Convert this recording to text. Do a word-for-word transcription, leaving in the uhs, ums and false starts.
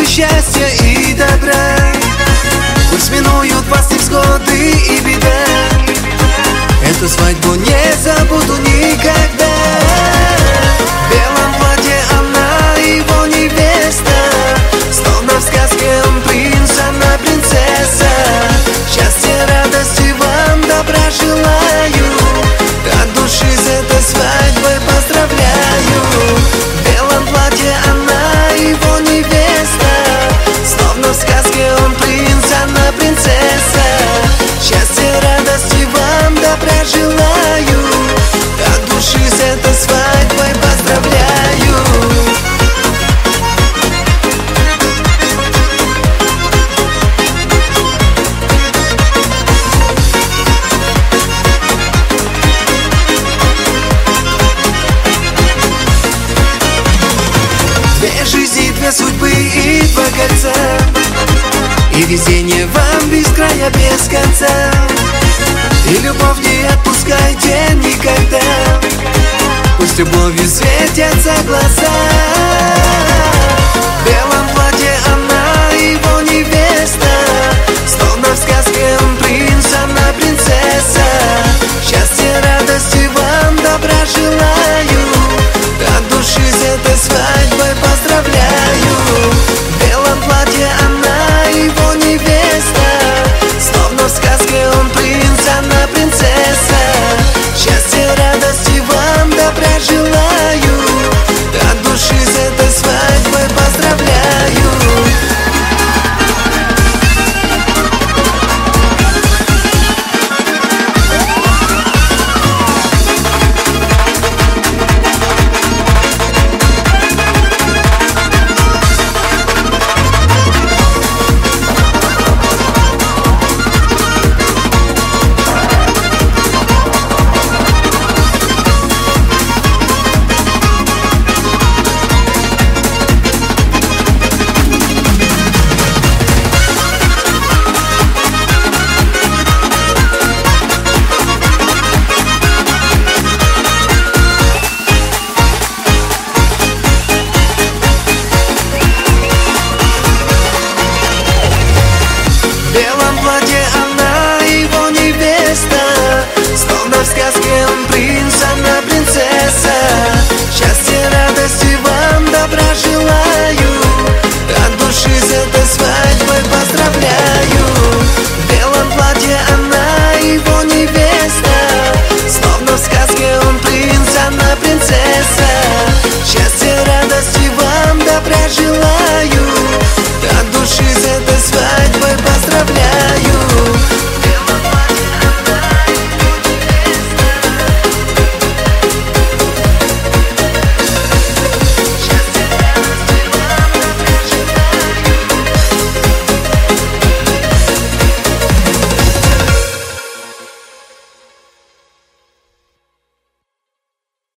счастья и добра. Пусть минуют вас невзгоды и беда, эту свадьбу не забуду никогда. В белом платье она, его невеста, словно в сказке он принц, она принцесса. Счастья, радости вам, добра желаю, от души с этой свадьбой поздравляю. В белом платье она, его невеста, словно в сказке он принц, она принцесса. Счастья, радости вам, добра желаю, от души с этой свадьбой поздравляю. Две жизни, две судьбы и два кольца, и везение вам без края, без конца. И любовь не отпускайте никогда, пусть любовью светятся глаза.